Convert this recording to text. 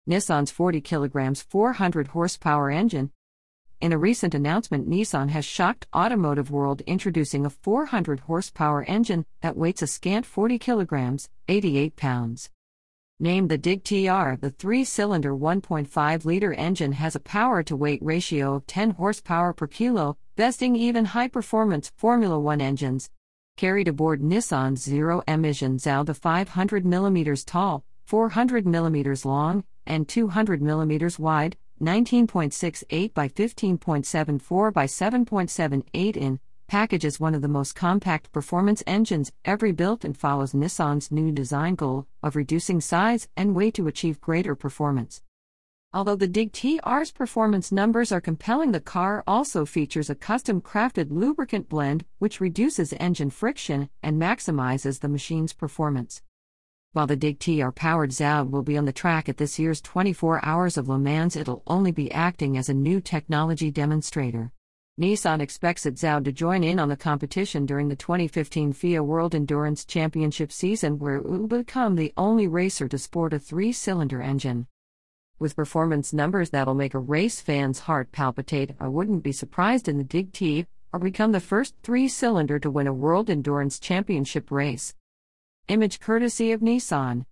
Nissan's 40 kg 400 horsepower engine. In a recent announcement, Nissan has shocked automotive world, introducing a 400 horsepower engine that weighs a scant 40 kilograms, 88 pounds. Named the DIG TR, the 3-cylinder 1.5-liter engine has a power-to-weight ratio of 10 horsepower per kilo, besting even high-performance Formula One engines. Carried aboard Nissan's zero-emission ZAO, the 500 mm tall, 400 mm long, and 200 mm wide, 19.68 by 15.74 by 7.78 in, package is one of the most compact performance engines ever built and follows Nissan's new design goal of reducing size and weight to achieve greater performance. Although the DIG TR's performance numbers are compelling, the car also features a custom-crafted lubricant blend which reduces engine friction and maximizes the machine's performance. While the DIG TR-powered ZAO will be on the track at this year's 24 Hours of Le Mans, it'll only be acting as a new technology demonstrator. Nissan expects its ZAO to join in on the competition during the 2015 FIA World Endurance Championship season, where it will become the only racer to sport a 3-cylinder engine. With performance numbers that'll make a race fan's heart palpitate, I wouldn't be surprised in the DIG TR become the first 3-cylinder to win a World Endurance Championship race. Image courtesy of Nissan.